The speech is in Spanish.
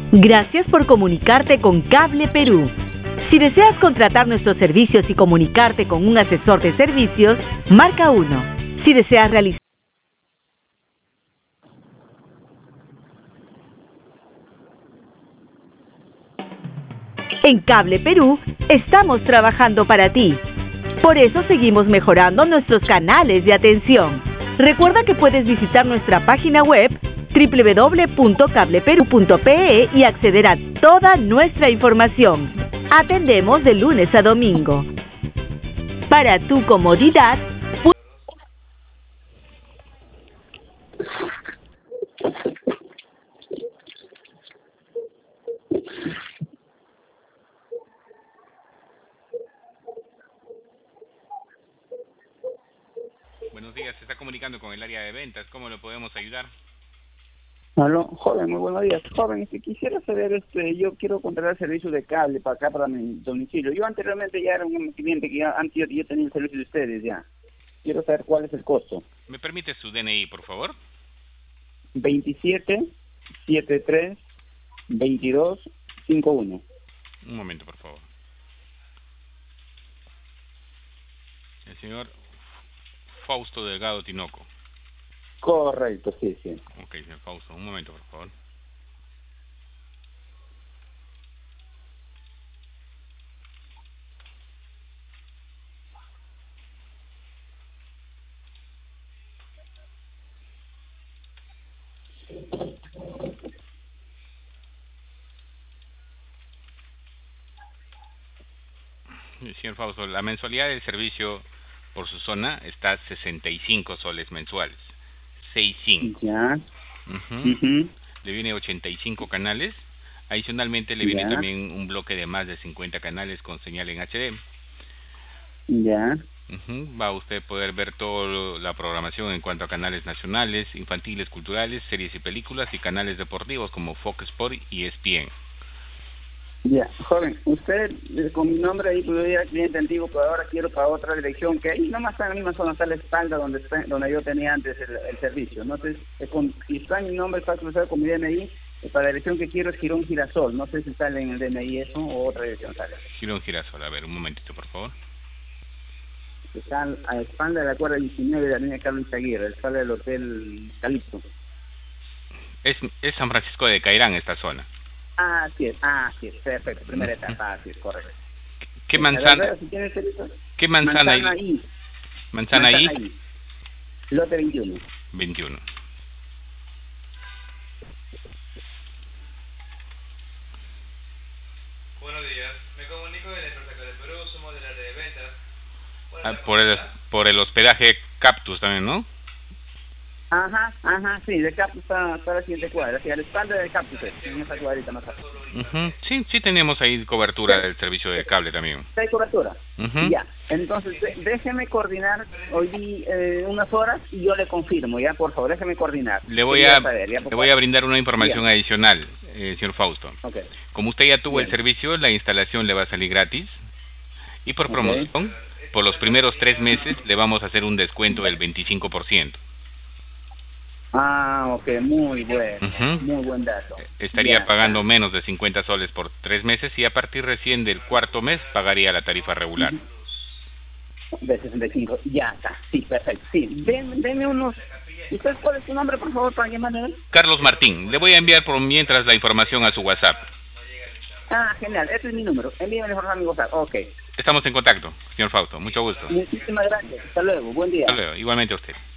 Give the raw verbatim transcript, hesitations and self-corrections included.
Gracias por comunicarte con Cable Perú. Si deseas contratar nuestros servicios y comunicarte con un asesor de servicios, marca uno. Si deseas realizar En Cable Perú, estamos trabajando para ti. Por eso seguimos mejorando nuestros canales de atención. Recuerda que puedes visitar nuestra página web doble u doble u doble u punto cable perú punto pe e y acceder a toda nuestra información. Atendemos de lunes a domingo. Para tu comodidad, Buenos días, se está comunicando con el área de ventas. ¿Cómo lo podemos ayudar? Aló, joven, muy buenos días. Joven, este, quisiera saber, este, yo quiero contratar servicio de cable para acá, para mi domicilio. Yo anteriormente ya era un cliente que ya, antes yo, yo tenía el servicio de ustedes ya. Quiero saber cuál es el costo. ¿Me permite su D N I, por favor? veintisiete, setenta y tres, veintidós, cincuenta y uno. Un momento, por favor. El señor Fausto Delgado Tinoco. Correcto, sí, sí. Ok, señor Fausto, un momento, por favor. Señor Fausto, la mensualidad del servicio por su zona está a sesenta y cinco soles mensuales. sesenta y cinco. Ya. Uh-huh. Uh-huh. Le viene ochenta y cinco canales. Adicionalmente le viene Ya. también un bloque de más de cincuenta canales con señal en H D. Ya. Uh-huh. Va a usted poder ver toda la programación en cuanto a canales nacionales, infantiles, culturales, series y películas y canales deportivos como Fox Sport y E S P N. Ya, joven, usted eh, con mi nombre ahí, pues yo era cliente antiguo, pero ahora quiero para otra dirección, que ahí nomás está en la misma zona, está la espalda donde está, donde yo tenía antes el, el servicio. No sé, eh, con, si está en mi nombre, está cruzado con mi D N I, eh, para la dirección que quiero es Girón Girasol. No sé si sale en el D N I eso o otra dirección sale. Girón Girasol, a ver, un momentito, por favor. Está a la espalda de la cuadra diecinueve de la línea Carlos Aguirre, el sale del Hotel Calipso. Es, es San Francisco de Cairán esta zona. Ah, sí es, ah, sí es, perfecto, primera etapa, ah, sí es, correcto. ¿Qué manzana? Ver, si tiene servicio, ¿Qué manzana, manzana ahí? I. Manzana ahí. I. Lote veintiuno. veintiuno. Buenos días, me comunico de la empresa Cable Perú, somos del área de ventas. Ah, por el por el hospedaje Cactus también, ¿no? Ajá, ajá, sí, de Cactus está, está la siguiente cuadra, sí, a la espalda de Cactus, en esa cuadrita más abajo. Uh-huh. Sí, sí tenemos ahí cobertura ¿Sí? del servicio de cable también. ¿Hay cobertura? Uh-huh. Ya, entonces de, déjeme coordinar hoy eh, unas horas y yo le confirmo, ya, por favor, déjeme coordinar. Le voy a, saber, ya, le voy a brindar una información ya. adicional, eh, señor Fausto. Okay. Como usted ya tuvo Bien. el servicio, la instalación le va a salir gratis. Y por Okay. promoción, por los primeros tres meses le vamos a hacer un descuento del veinticinco por ciento. Ah, ok, muy bueno, Uh-huh. muy buen dato. Estaría ya, pagando ya. menos de cincuenta soles por tres meses y a partir recién del cuarto mes pagaría la tarifa regular. Uh-huh. De sesenta y cinco, ya está, sí, perfecto, sí, Den, denme unos... ¿Usted cuál es su nombre, por favor, para llamarle a él? Carlos Martín, le voy a enviar por mientras la información a su WhatsApp. Ah, genial, ese es mi número, envíame la información a mi WhatsApp, ok. Estamos en contacto, señor Fausto, mucho gusto. Muchísimas gracias, hasta luego, buen día. Hasta luego, igualmente a usted.